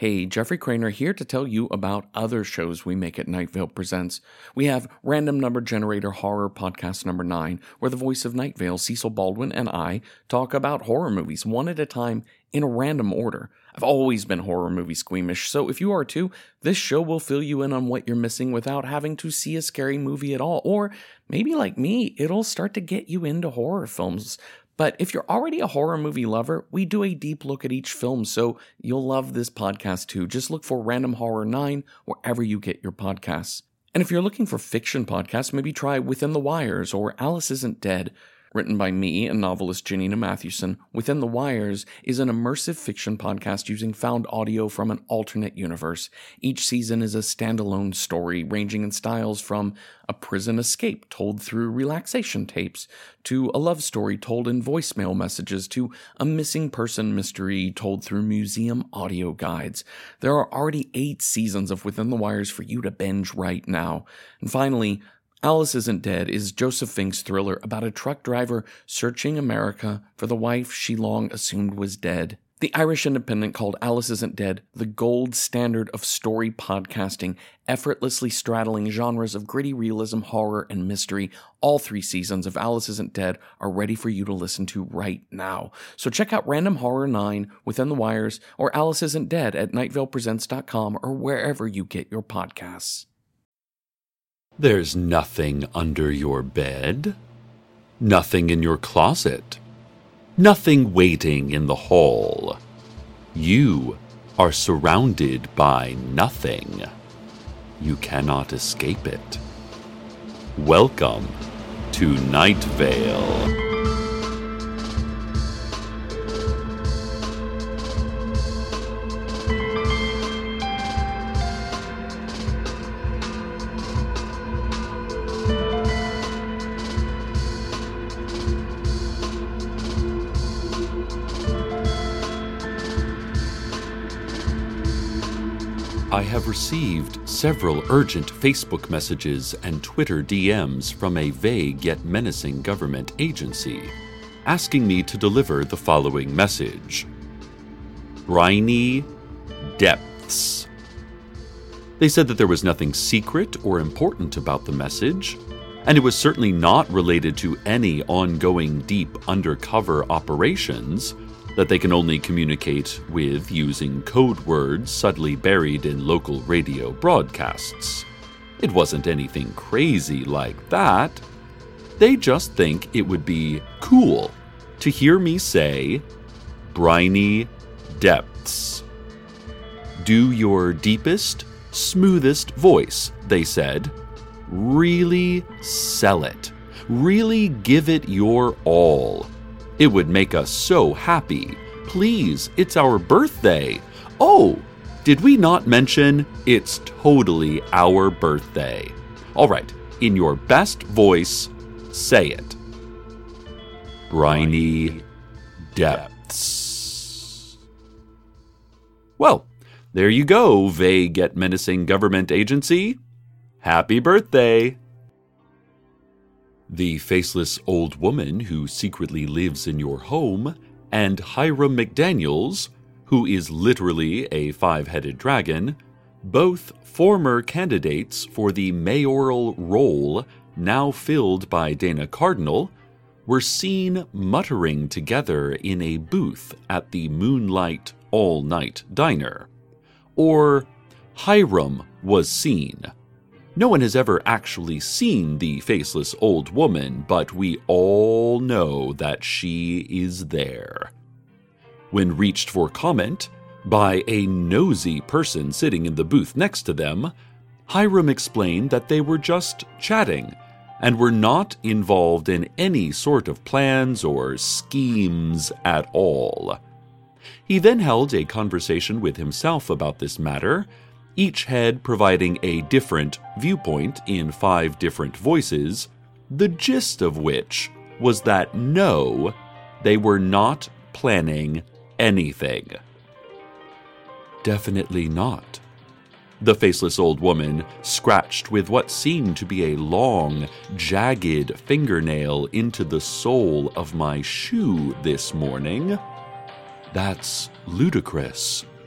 Hey, Jeffrey Craner here to tell you about other shows we make at Night Vale Presents. We have Random Number Generator Horror Podcast number 9, where the voice of Night Vale, Cecil Baldwin, and I talk about horror movies one at a time in a random order. I've always been horror movie squeamish, so if you are too, this show will fill you in on what you're missing without having to see a scary movie at all. Or maybe like me, it'll start to get you into horror films. But if you're already a horror movie lover, we do a deep look at each film, so you'll love this podcast too. Just look for Random Horror 9 wherever you get your podcasts. And if you're looking for fiction podcasts, maybe try Within the Wires or Alice Isn't Dead. Written by me and novelist Janina Mathewson, Within the Wires is an immersive fiction podcast using found audio from an alternate universe. Each season is a standalone story ranging in styles from a prison escape told through relaxation tapes, to a love story told in voicemail messages, to a missing person mystery told through museum audio guides. There are already 8 seasons of Within the Wires for you to binge right now. And finally, Alice Isn't Dead is Joseph Fink's thriller about a truck driver searching America for the wife she long assumed was dead. The Irish Independent called Alice Isn't Dead the gold standard of story podcasting, effortlessly straddling genres of gritty realism, horror, and mystery. All 3 seasons of Alice Isn't Dead are ready for you to listen to right now. So check out Random Horror 9, Within the Wires, or Alice Isn't Dead at nightvalepresents.com or wherever you get your podcasts. There's nothing under your bed, nothing in your closet, nothing waiting in the hall. You are surrounded by nothing. You cannot escape it. Welcome to Night Vale. I have received several urgent Facebook messages and Twitter DMs from a vague yet menacing government agency, asking me to deliver the following message. Briny Depths. They said that there was nothing secret or important about the message, and it was certainly not related to any ongoing deep undercover operations that they can only communicate with using code words subtly buried in local radio broadcasts. It wasn't anything crazy like that. They just think it would be cool to hear me say, Briny Depths. Do your deepest, smoothest voice, they said. Really sell it. Really give it your all. It would make us so happy. Please, it's our birthday. Oh, did we not mention it's totally our birthday? All right, in your best voice, say it. Briny Depths. Well, there you go, vague yet menacing government agency. Happy birthday. The faceless old woman who secretly lives in your home, and Hiram McDaniels, who is literally a 5-headed dragon, both former candidates for the mayoral role now filled by Dana Cardinal, were seen muttering together in a booth at the Moonlight All-Night Diner. Or Hiram was seen. No one has ever actually seen the faceless old woman, but we all know that she is there. When reached for comment by a nosy person sitting in the booth next to them, Hiram explained that they were just chatting and were not involved in any sort of plans or schemes at all. He then held a conversation with himself about this matter, each head providing a different viewpoint in 5 different voices, the gist of which was that no, they were not planning anything. Definitely not. The faceless old woman scratched with what seemed to be a long, jagged fingernail into the sole of my shoe this morning. That's ludicrous.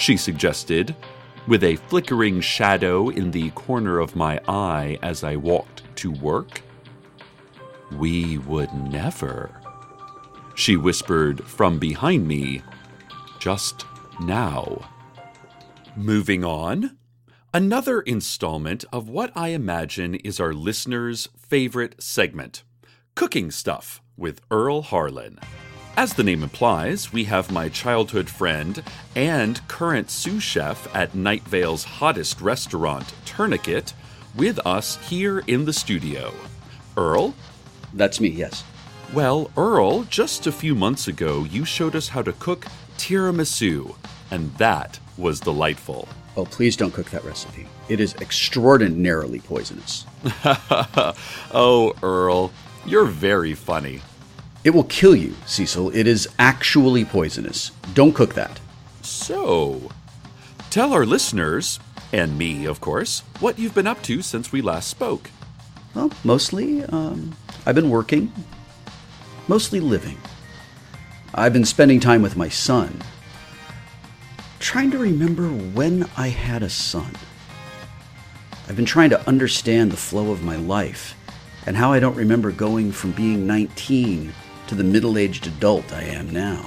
she suggested, with a flickering shadow in the corner of my eye as I walked to work. We would never, she whispered from behind me just now. Moving on, another installment of what I imagine is our listeners' favorite segment, Cooking Stuff with Earl Harlan. As the name implies, we have my childhood friend and current sous chef at Night Vale's hottest restaurant, Tourniquet, with us here in the studio. Earl? That's me, yes. Well, Earl, just a few months ago, you showed us how to cook tiramisu, and that was delightful. Oh, please don't cook that recipe. It is extraordinarily poisonous. Oh, Earl, you're very funny. It will kill you, Cecil. It is actually poisonous. Don't cook that. So, tell our listeners, and me, of course, what you've been up to since we last spoke. Well, mostly, I've been working. Mostly living. I've been spending time with my son. Trying to remember when I had a son. I've been trying to understand the flow of my life and how I don't remember going from being 19 to the middle-aged adult I am now.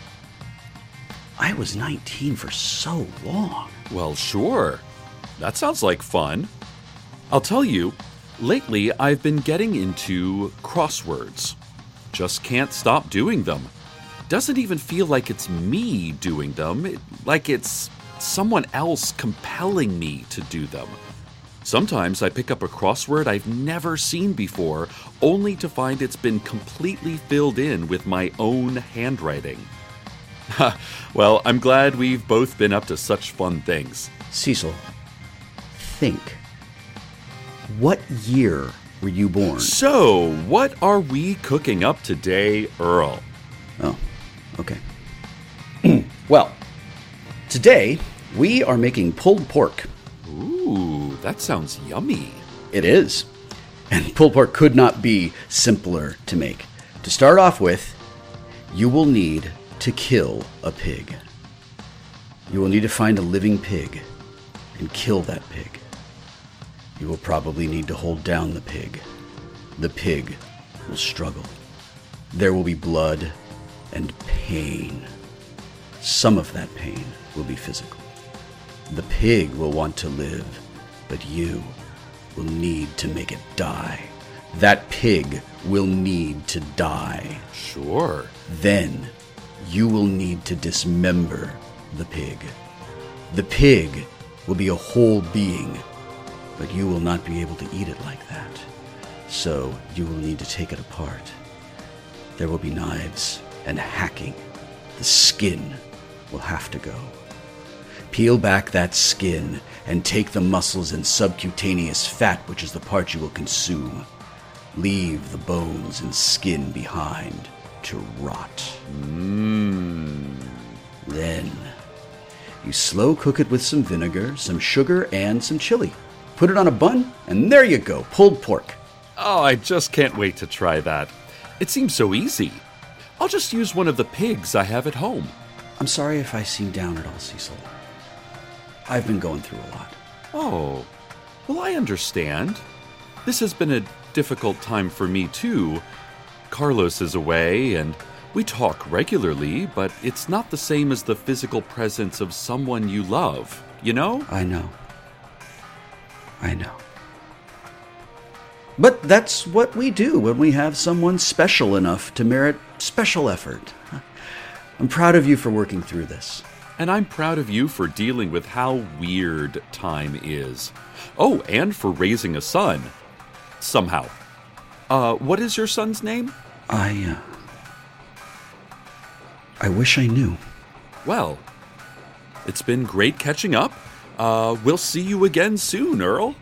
I was 19 for so long. Well, sure. That sounds like fun. I'll tell you, lately I've been getting into crosswords. Just can't stop doing them. Doesn't even feel like it's me doing them, like it's someone else compelling me to do them. Sometimes I pick up a crossword I've never seen before, only to find it's been completely filled in with my own handwriting. Well, I'm glad we've both been up to such fun things. Cecil, think. What year were you born? So, what are we cooking up today, Earl? Oh, okay. Well, today we are making pulled pork. Ooh, that sounds yummy. It is. And pulled pork could not be simpler to make. To start off with, you will need to kill a pig. You will need to find a living pig and kill that pig. You will probably need to hold down the pig. The pig will struggle. There will be blood and pain. Some of that pain will be physical. The pig will want to live, but you will need to make it die. That pig will need to die. Sure. Then you will need to dismember the pig. The pig will be a whole being, but you will not be able to eat it like that. So you will need to take it apart. There will be knives and hacking. The skin will have to go. Peel back that skin and take the muscles and subcutaneous fat, which is the part you will consume. Leave the bones and skin behind to rot. Then you slow cook it with some vinegar, some sugar, and some chili. Put it on a bun, and there you go, pulled pork. Oh, I just can't wait to try that. It seems so easy. I'll just use one of the pigs I have at home. I'm sorry if I seem down at all, Cecil. I've been going through a lot. Oh, well, I understand. This has been a difficult time for me, too. Carlos is away, and we talk regularly, but it's not the same as the physical presence of someone you love, you know? I know. But that's what we do when we have someone special enough to merit special effort. I'm proud of you for working through this. And I'm proud of you for dealing with how weird time is. Oh, and for raising a son. Somehow. What is your son's name? I wish I knew. Well, it's been great catching up. We'll see you again soon, Earl.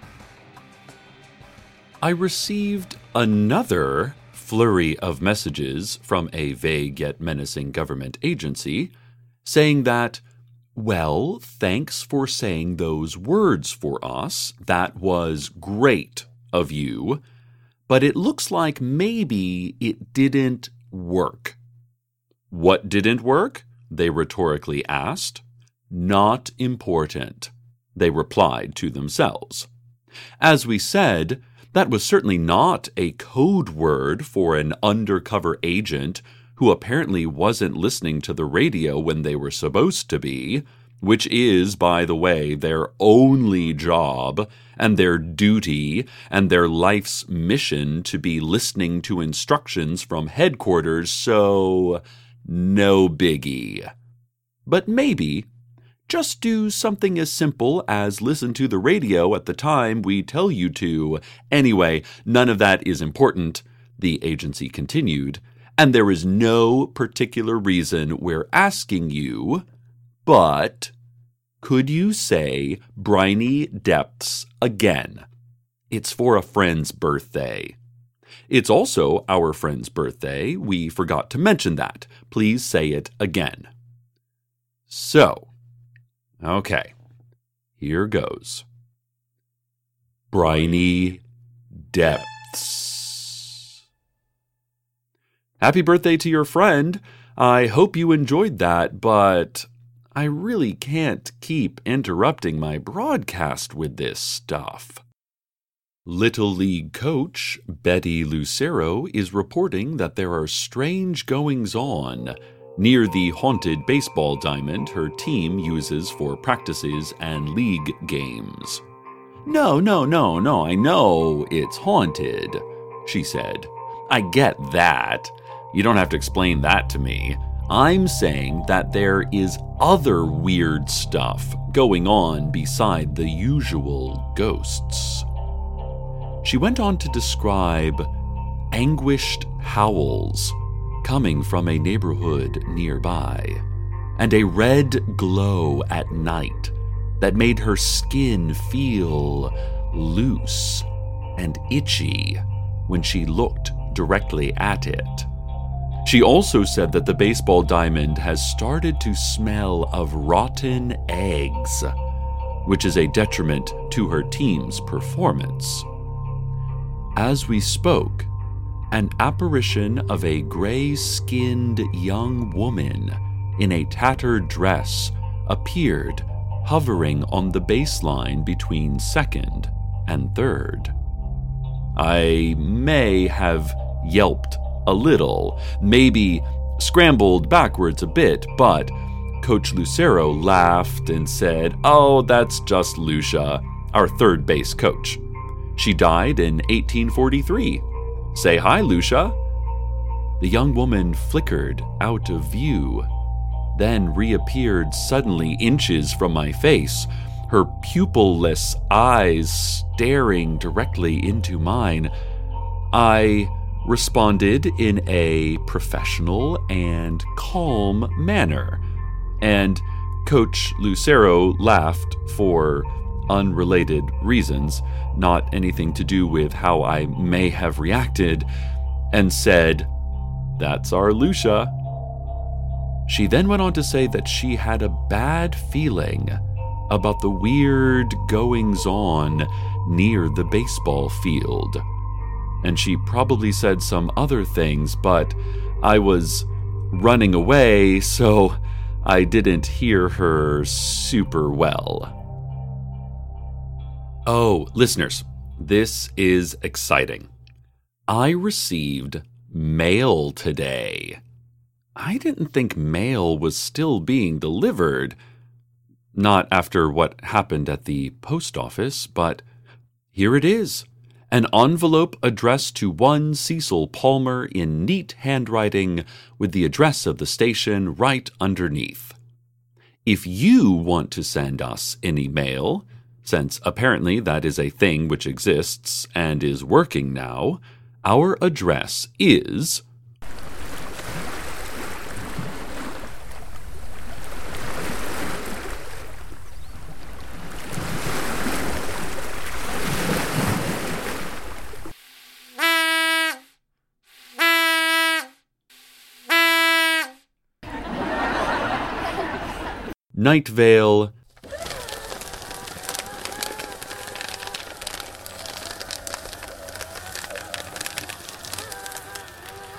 I received another flurry of messages from a vague yet menacing government agency saying that, well, thanks for saying those words for us. That was great of you. But it looks like maybe it didn't work. What didn't work? They rhetorically asked. not important, they replied to themselves. As we said, that was certainly not a code word for an undercover agent who apparently wasn't listening to the radio when they were supposed to be, which is, by the way, their only job and their duty and their life's mission to be listening to instructions from headquarters, so no biggie. But maybe just do something as simple as listen to the radio at the time we tell you to. Anyway, none of that is important, the agency continued, and there is no particular reason we're asking you, but could you say Briny Depths again? It's for a friend's birthday. It's also our friend's birthday. We forgot to mention that. Please say it again. So, okay, here goes. Briny Depths. Happy birthday to your friend. I hope you enjoyed that, but I really can't keep interrupting my broadcast with this stuff. Little League coach Betty Lucero is reporting that there are strange goings-on near the haunted baseball diamond her team uses for practices and league games. No, I know it's haunted, she said. I get that. You don't have to explain that to me. I'm saying that there is other weird stuff going on beside the usual ghosts. She went on to describe anguished howls coming from a neighborhood nearby, and a red glow at night that made her skin feel loose and itchy when she looked directly at it. She also said that the baseball diamond has started to smell of rotten eggs, which is a detriment to her team's performance. As we spoke, an apparition of a gray-skinned young woman in a tattered dress appeared, hovering on the baseline between second and third. I may have yelped a little, maybe scrambled backwards a bit, but Coach Lucero laughed and said, "Oh, that's just Lucia, our third base coach. She died in 1843. Say hi, Lucia." The young woman flickered out of view, then reappeared suddenly inches from my face, her pupil-less eyes staring directly into mine. I responded in a professional and calm manner, and Coach Lucero laughed for unrelated reasons, not anything to do with how I may have reacted, and said, "That's our Lucia." She then went on to say that she had a bad feeling about the weird goings-on near the baseball field. And she probably said some other things, but I was running away, so I didn't hear her super well. Oh, listeners, this is exciting. I received mail today. I didn't think mail was still being delivered. Not after what happened at the post office, but here it is. An envelope addressed to one Cecil Palmer in neat handwriting with the address of the station right underneath. If you want to send us any mail, since apparently that is a thing which exists and is working now, our address is Night Vale,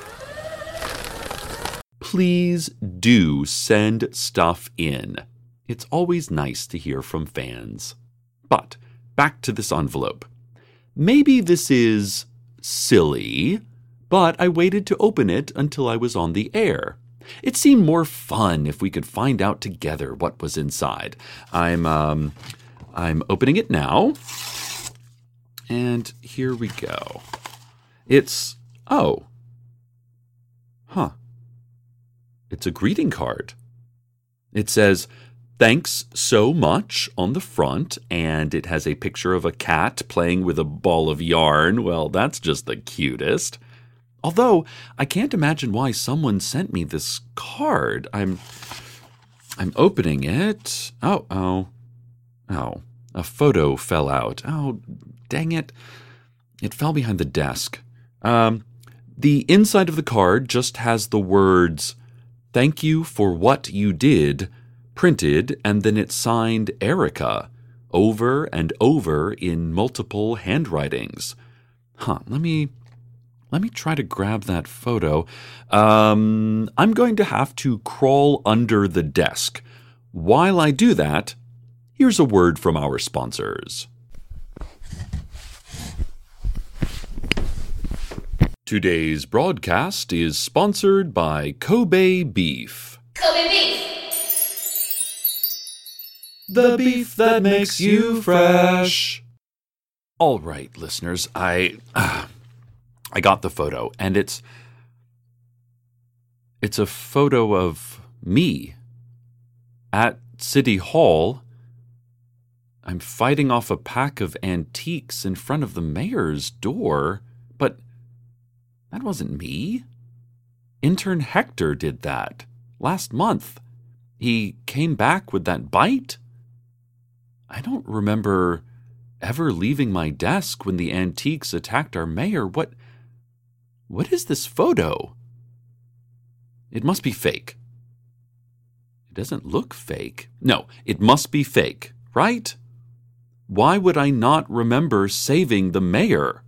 please do send stuff in. It's always nice to hear from fans. But back to this envelope. Maybe this is silly, but I waited to open it until I was on the air. It seemed more fun if we could find out together what was inside. I'm opening it now. And here we go. It's It's a greeting card. It says, "Thanks so much" on the front, and it has a picture of a cat playing with a ball of yarn. Well, that's just the cutest. Although, I can't imagine why someone sent me this card. I'm opening it. Oh, a photo fell out. Oh, dang it. It fell behind the desk. The inside of the card just has the words, "Thank you for what you did," printed, and then it's signed Erica, over and over in multiple handwritings. Let me try to grab that photo. I'm going to have to crawl under the desk. While I do that, here's a word from our sponsors. Today's broadcast is sponsored by Kobe Beef. Kobe Beef! The beef that makes you fresh. All right, listeners, I got the photo, and it's a photo of me at City Hall. I'm fighting off a pack of antiques in front of the mayor's door, but that wasn't me. Intern Hector did that last month. He came back with that bite. I don't remember ever leaving my desk when the antiques attacked our mayor. What is this photo? It must be fake. It doesn't look fake. No, it must be fake, right? Why would I not remember saving the mayor?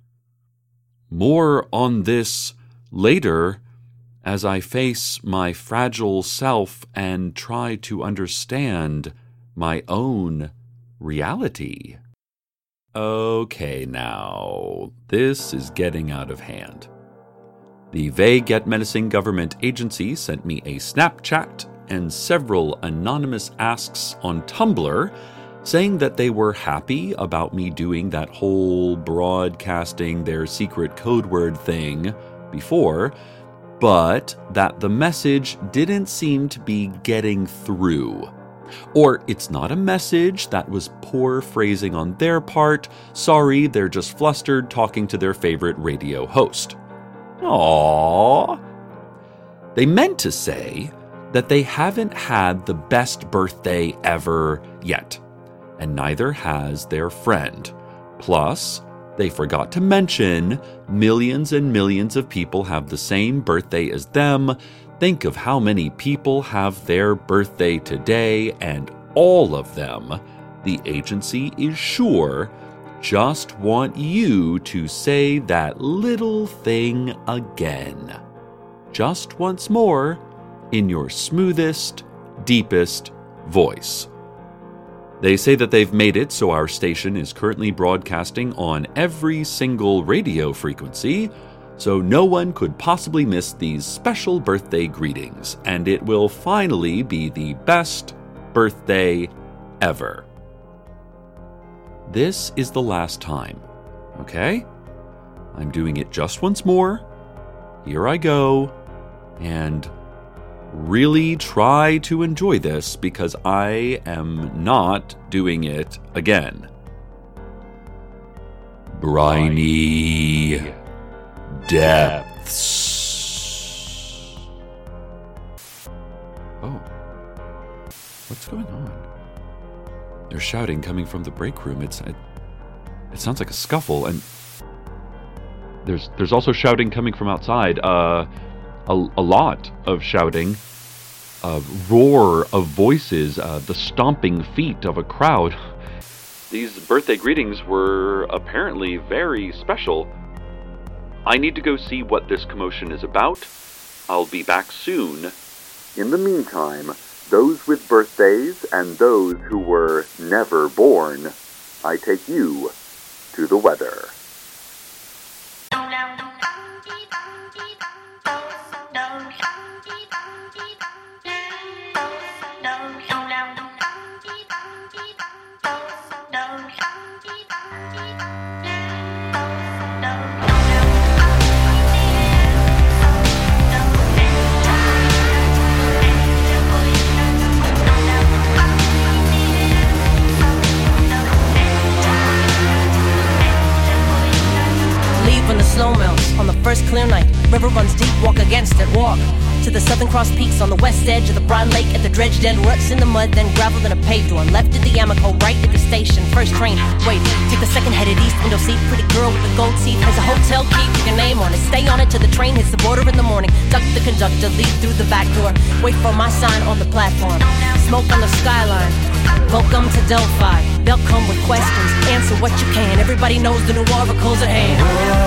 More on this later as I face my fragile self and try to understand my own reality. Okay, now, this is getting out of hand. The Vague Yet Menacing Government Agency sent me a Snapchat and several anonymous asks on Tumblr saying that they were happy about me doing that whole broadcasting their secret code word thing before, but that the message didn't seem to be getting through. Or it's not a message, that was poor phrasing on their part. Sorry, they're just flustered talking to their favorite radio host. Aww. They meant to say that they haven't had the best birthday ever yet, and neither has their friend. Plus, they forgot to mention millions and millions of people have the same birthday as them. Think of how many people have their birthday today, and all of them, the agency is sure, just want you to say that little thing again. Just once more, in your smoothest, deepest voice. They say that they've made it so our station is currently broadcasting on every single radio frequency, so no one could possibly miss these special birthday greetings, and it will finally be the best birthday ever. This is the last time, okay? I'm doing it just once more. Here I go, and really try to enjoy this because I am not doing it again. Briny depths. Oh. What's going on? There's shouting coming from the break room. It sounds like a scuffle, and there's also shouting coming from outside. A lot of shouting, a roar of voices, the stomping feet of a crowd. These birthday greetings were apparently very special. I need to go see what this commotion is about. I'll be back soon. In the meantime, those with birthdays and those who were never born, I take you to the weather. Snow melts on the first clear night. River runs deep, walk against it, walk to the Southern Cross Peaks on the west edge of the Brown Lake at the dredged end. Ruts in the mud, then gravel, then a paved one. Left at the Amoco, right at the station. First train, wait, take the second headed east. Window seat, pretty girl with the gold teeth has a hotel key, pick your name on it. Stay on it till the train hits the border in the morning. Duck the conductor, leave through the back door. Wait for my sign on the platform. Smoke on the skyline. Welcome to Delphi. They'll come with questions. Answer what you can. Everybody knows the new oracle's at hand.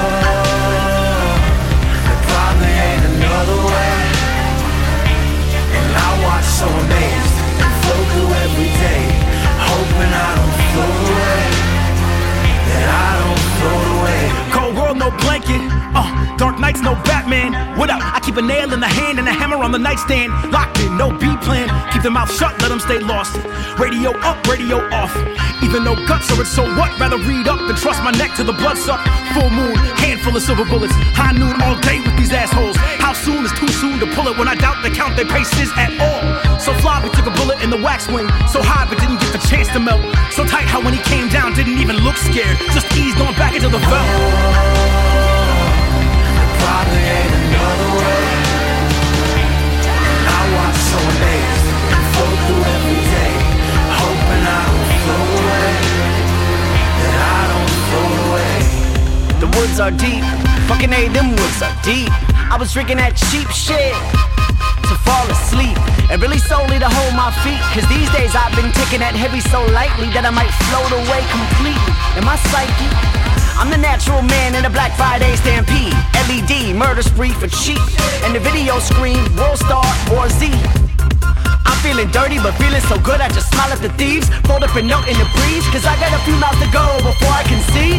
There probably ain't another way. And I watch so amazed and flow through every day, hoping I don't float away. That I don't float away. Cold world, no blanket. Dark nights, no Batman. What up? I keep a nail in the hand and a hammer on the nightstand. Locked in, no B plan. Keep their mouth shut, let them stay lost. Radio up, radio off. Either no guts or it's so what. Rather read up than trust my neck till the blood suck. Full moon, handful of silver bullets. High noon all day with these assholes. How soon is too soon to pull it when I doubt they count their paces at all. So floppy took a bullet in the wax wing. So high but didn't get the chance to melt. So tight how when he came down didn't even look scared. Just eased on back into the veld. Probably ain't another way. And I watch so amazed and flow through every day, hoping I don't float away. That I don't float away. The woods are deep, fucking A, them woods are deep. I was drinking that cheap shit to fall asleep, and really solely to hold my feet. Cause these days I've been taking that heavy so lightly that I might float away completely. In my psyche, I'm the natural man in a Black Friday stampede. LED, murder spree for cheap. And the video screen, World Star or Z. I'm feeling dirty but feeling so good I just smile at the thieves. Fold up a note in the breeze, cause I got a few miles to go before I concede.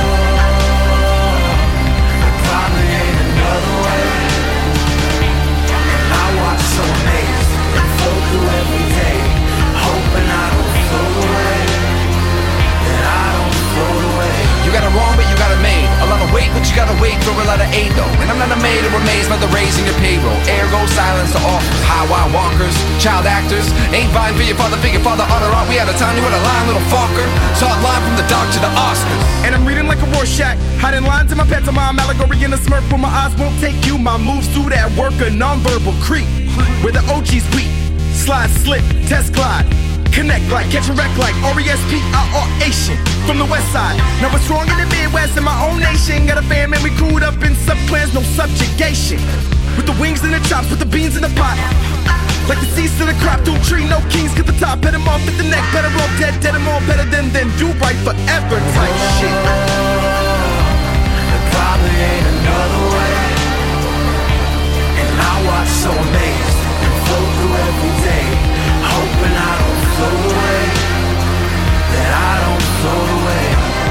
There probably ain't another way. And I watch so amazed and flow through every day, hoping I don't float away. That I don't float away. You got it wrong, but you got it made. A lot of weight, but you gotta wait for a lot of aid, though. And I'm not amazed or amazed by the raising your payroll. Ergo, silence to offers. High-wire walkers, child actors. Ain't vying for your father figure, father honor art. We out of time, you had a line, little fucker. Saw a line from the dark to the Oscars. And I'm reading like a Rorschach, hiding lines in my pantomime, allegory in a smirk where my eyes won't take you. My moves through that work, a nonverbal creep. Where the OG's weak, slide, slip, test, glide. Connect like, catch a wreck like, R-E-S-P-I-R-A-Tion. From the west side, now we're strong in the Midwest in my own nation. Got a fam and we crewed up in sub-plans, no subjugation. With the wings and the chops, put the beans in the pot. Like the seeds to the crop, do tree, no kings, get the top, hit 'em off at the neck, better off dead, dead 'em all better than do right forever type shit. There probably ain't another way. And I watch so amazed and flow through every day, hoping I don't float away. That I don't float away.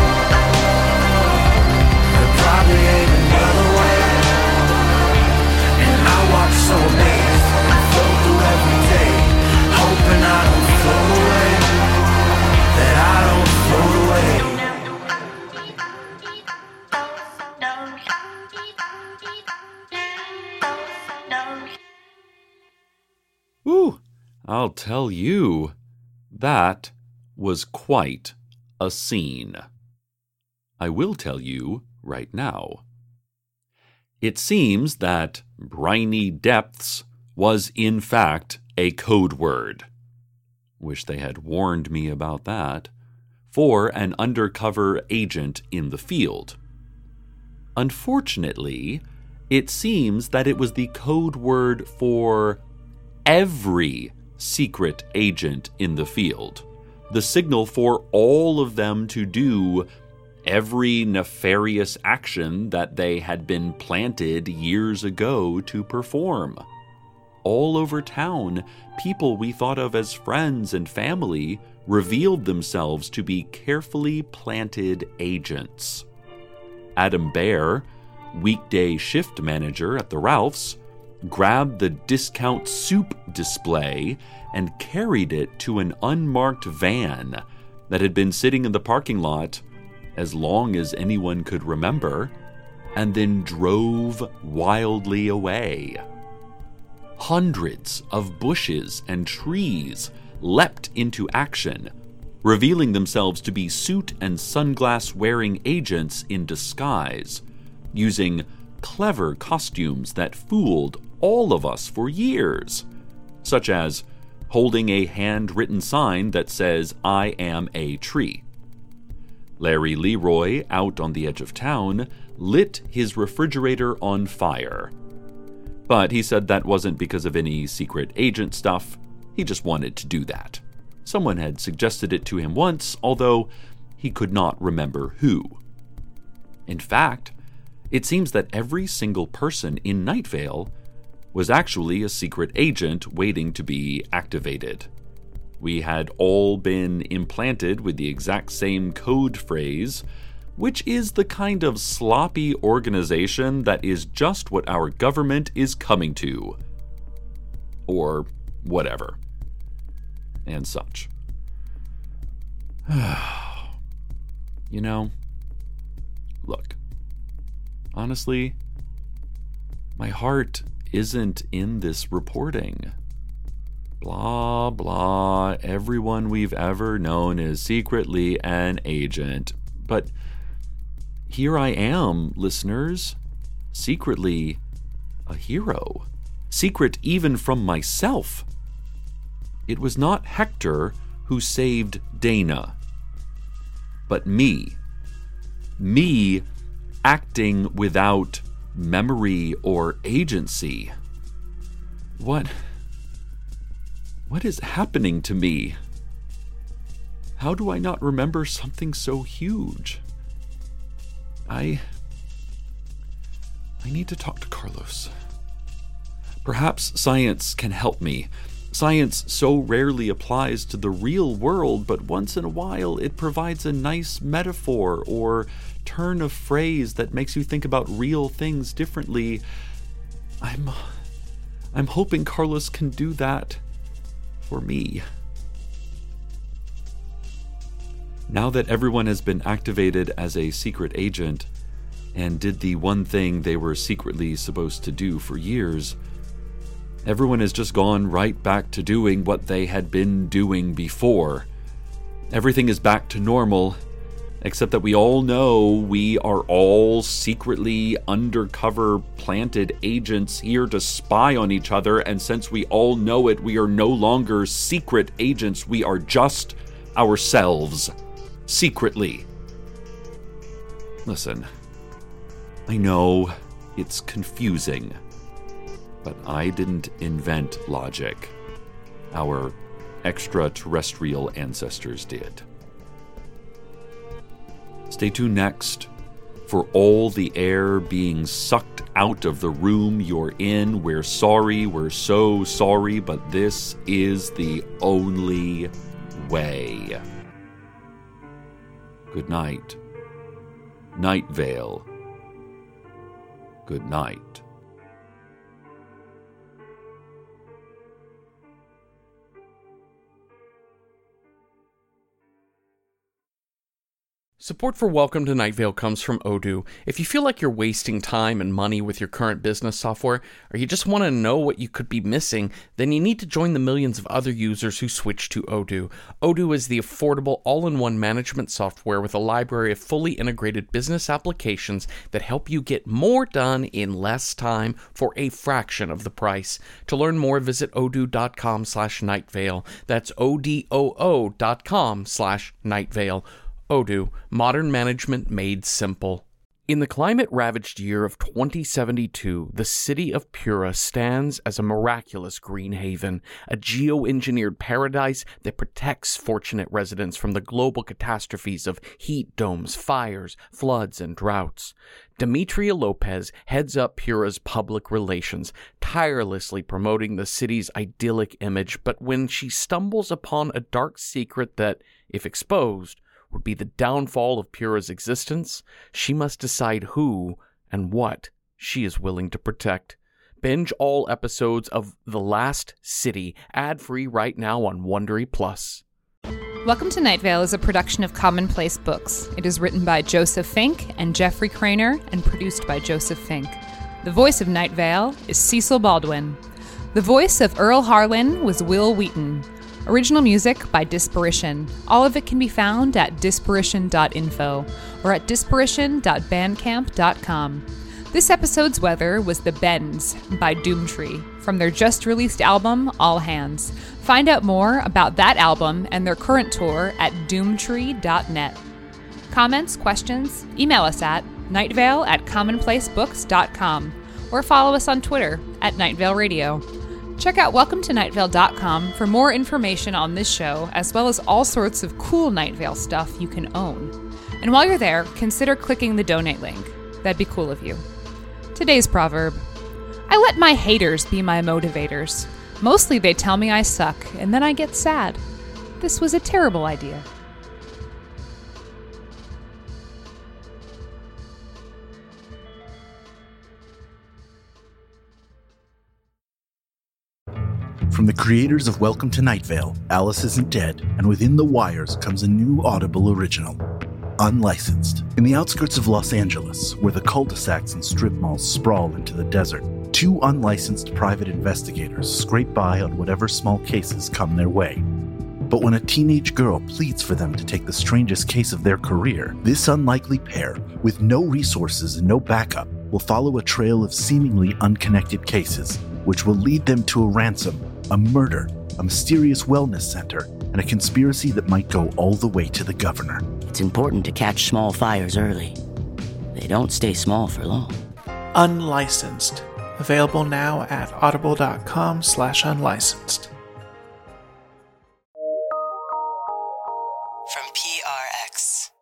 There probably ain't another way. And I watch so amazed and flow through every day, hoping I don't float away. That I don't float away. Ooh, I'll tell you, that was quite a scene. I will tell you right now. It seems that briny depths was in fact a code word. Wish they had warned me about that. For an undercover agent in the field. Unfortunately, it seems that it was the code word for every secret agent in the field. The signal for all of them to do every nefarious action that they had been planted years ago to perform. all over town, people we thought of as friends and family revealed themselves to be carefully planted agents. Adam Bear, weekday shift manager at the Ralphs, grabbed the discount soup display and carried it to an unmarked van that had been sitting in the parking lot as long as anyone could remember, and then drove wildly away. Hundreds of bushes and trees leapt into action, revealing themselves to be suit and sunglass-wearing agents in disguise, using clever costumes that fooled all of us for years, such as holding a handwritten sign that says, "I am a tree." Larry Leroy, out on the edge of town, lit his refrigerator on fire. But he said that wasn't because of any secret agent stuff. He just wanted to do that. Someone had suggested it to him once, although he could not remember who. In fact, it seems that every single person in Night Vale was actually a secret agent waiting to be activated. We had all been implanted with the exact same code phrase, which is the kind of sloppy organization that is just what our government is coming to. Or whatever. And such. You know, look, honestly, my heart isn't in this reporting. Blah, blah, everyone we've ever known is secretly an agent. But here I am, listeners, secretly a hero. Secret even from myself. It was not Hector who saved Dana, but me. Me acting without memory or agency. What is happening to me? How do I not remember something so huge? I need to talk to Carlos. Perhaps science can help me. Science so rarely applies to the real world, but once in a while it provides a nice metaphor or turn of phrase that makes you think about real things differently. I'm hoping Carlos can do that for me. Now that everyone has been activated as a secret agent and did the one thing they were secretly supposed to do for years, everyone has just gone right back to doing what they had been doing before. Everything is back to normal, except that we all know we are all secretly undercover planted agents here to spy on each other, and since we all know it, we are no longer secret agents, we are just ourselves. Secretly. Listen, I know it's confusing, but I didn't invent logic. Our extraterrestrial ancestors did. Stay tuned next for all the air being sucked out of the room you're in. We're sorry, we're so sorry, but this is the only way. Good night. Night Vale. Good night. Support for Welcome to Night Vale comes from Odoo. If you feel like you're wasting time and money with your current business software, or you just want to know what you could be missing, then you need to join the millions of other users who switch to Odoo. Odoo is the affordable all-in-one management software with a library of fully integrated business applications that help you get more done in less time for a fraction of the price. To learn more, visit odoo.com/nightvale. That's odoo.com/nightvale. Odoo, modern management made simple. In the climate-ravaged year of 2072, the city of Pura stands as a miraculous green haven, a geoengineered paradise that protects fortunate residents from the global catastrophes of heat domes, fires, floods, and droughts. Demetria Lopez heads up Pura's public relations, tirelessly promoting the city's idyllic image, but when she stumbles upon a dark secret that, if exposed, would be the downfall of Pura's existence, she must decide who and what she is willing to protect. Binge all episodes of The Last City, ad-free right now on Wondery Plus. Welcome to Night Vale is a production of Commonplace Books. It is written by Joseph Fink and Jeffrey Craner and produced by Joseph Fink. The voice of Night Vale is Cecil Baldwin. The voice of Earl Harlan was Will Wheaton. Original music by Disparition. All of it can be found at disparition.info or at disparition.bandcamp.com. This episode's weather was The Bends by Doomtree from their just-released album, All Hands. Find out more about that album and their current tour at doomtree.net. Comments, questions? Email us at nightvale@commonplacebooks.com or follow us on Twitter at Nightvale Radio. Check out welcometonightVale.com for more information on this show, as well as all sorts of cool Night Vale stuff you can own. And while you're there, consider clicking the donate link. That'd be cool of you. Today's proverb: I let my haters be my motivators. Mostly they tell me I suck, and then I get sad. This was a terrible idea. From the creators of Welcome to Night Vale, Alice Isn't Dead, and Within the Wires comes a new Audible original, Unlicensed. In the outskirts of Los Angeles, where the cul-de-sacs and strip malls sprawl into the desert, two unlicensed private investigators scrape by on whatever small cases come their way. But when a teenage girl pleads for them to take the strangest case of their career, this unlikely pair, with no resources and no backup, will follow a trail of seemingly unconnected cases, which will lead them to a ransom, a murder, a mysterious wellness center, and a conspiracy that might go all the way to the governor. It's important to catch small fires early. They don't stay small for long. Unlicensed. Available now at audible.com/unlicensed. From PRX.